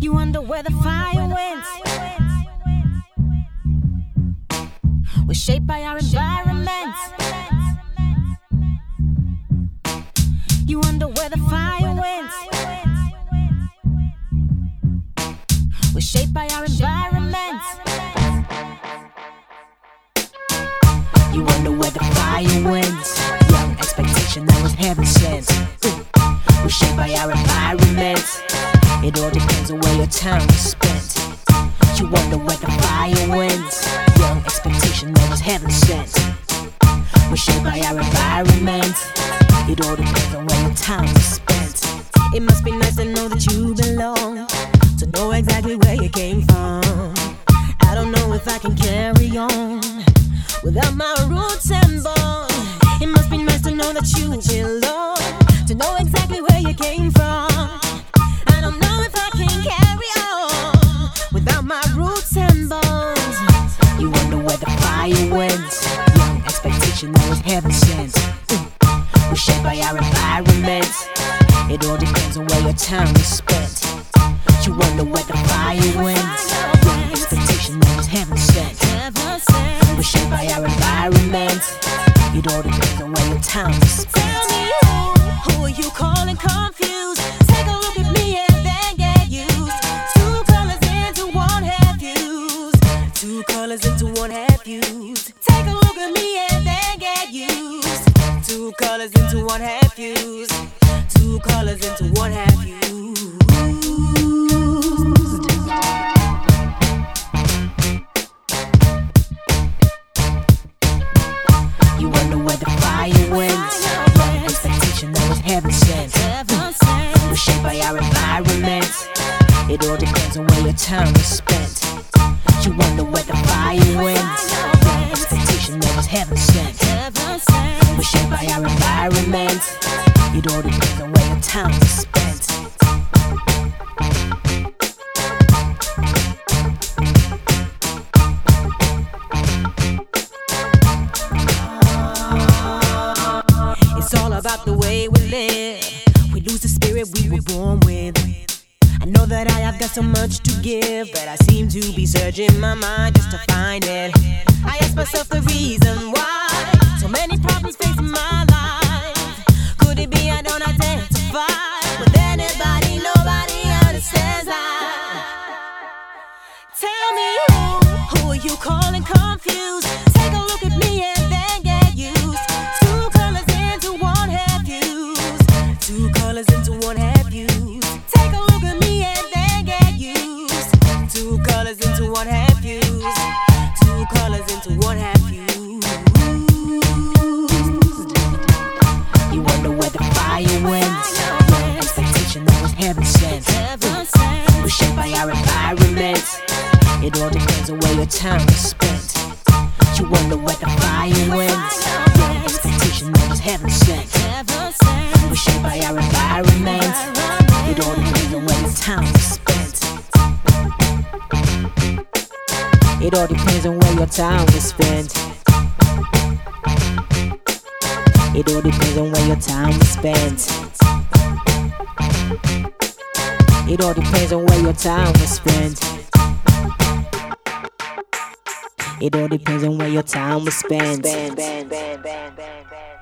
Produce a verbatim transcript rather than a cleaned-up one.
You wonder where the fire went. We're shaped by our environment. You wonder where the fire went. We're shaped by our environment. You wonder where the fire went. Young expectation that was heaven sent. We're shaped by our environment. It all depends on where your time is spent. You wonder where the fire went. Young expectation that was heaven sent. We're shaped by our environment. It all depends on where your time is spent. It must be nice to know that you belong, to know exactly where you came from. I don't know if I can carry on without my roots and bone. It must be nice to know that you belong, to know exactly where you came from. I don't know if I can carry on without my roots and bones. You wonder where the fire went. Young expectation that was heaven sent. We're shaped by our environment. It all depends on where your time is spent. You wonder where the fire went. Young expectation that was heaven sent. We're shaped by our environment. It all depends on where your time is spent. Tell me who, who are you calling confused? Take a look at me and then get used. Two colors into one half used. Two colors into one half used. Take a look at me and then get used. Two colors into one half used. Two colors into one half used. You wonder where the fire went. Young expectation that was heaven sent. We're shaped by our environment. It all depends on where your time is spent. You wonder where the fire went. Young expectation that was heaven sent. We're shaped by our environment. It all depends on where your time is spent. It's all about the way we live. We lose the spirit we were born with. I know that I have got so much to give, but I seem to be searching my mind just to find it. I ask myself the reason why so many problems facing my life. Could it be I don't identify with anybody? Nobody understands I. Tell me who, who are you calling confused? Take a look at me and then get used. Two colors into one half used. Two colors into one half used. Take a look at me and then get used. Two colors into one half used. Two colors into one half used. You wonder where the fire went. Young expectation that was heaven sent. We're shaped by our environment. It all depends on where your time is spent. You wonder where the fire went. Young expectation that was heaven sent. We're shaped by our environment. It all depends on where your time is spent. It all depends on where your time is spent. It all depends on where your time is spent. It all depends on where your time is spent. It all depends on where your time was spent.